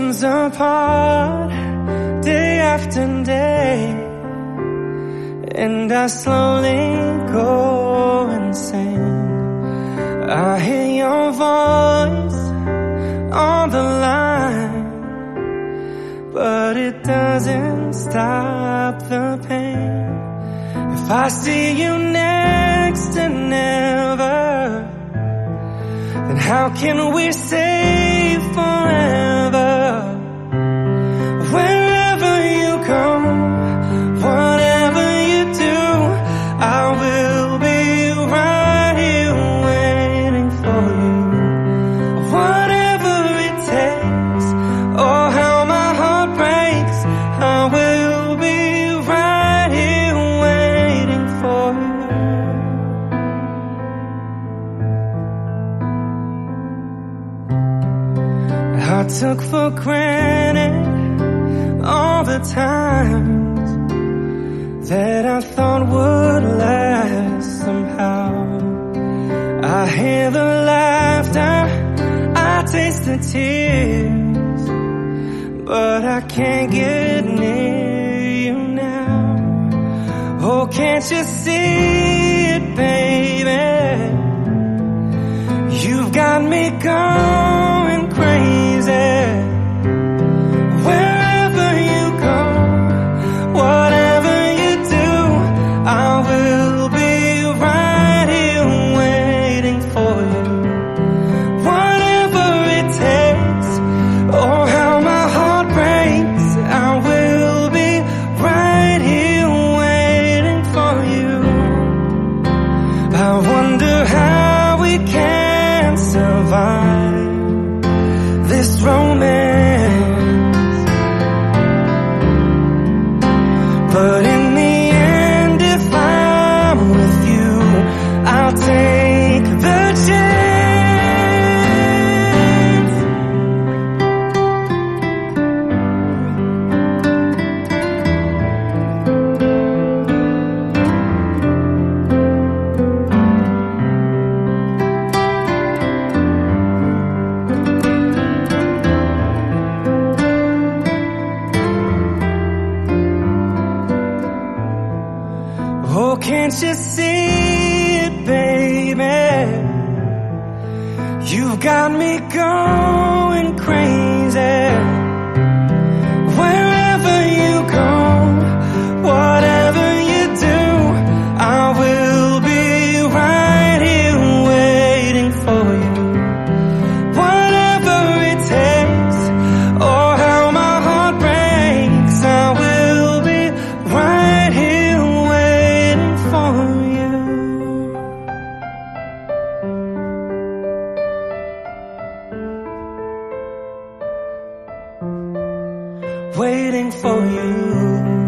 drifting apart day after day, and I slowly go insane. I hear your voice on the line, but it doesn't stop the pain. If I see you next to never, then how can we say forever? Wherever you go, whatever you do, I will be right here waiting for you. Whatever it takes, oh how my heart breaks, I will be right here waiting for you. I took for granted all the times that I thought would last somehow. I hear the laughter, I taste the tears, but I can't get near you now. Oh, can't you see it, baby? You've got me going crazy. Wherever you go, whatever you do, I will be right here waiting for you. Whatever it takes, oh how my heart breaks, I will be right here waiting for you. I wonder how we can survive this romance, but in the end, if I'm with you, I'll take the chance. Oh, can't you see it, baby? You've got me going crazy. Wherever you go, whatever you do, I will be right here waiting for you. Whatever it takes, oh how my heart breaks, I will be right here waiting for you. Waiting for you.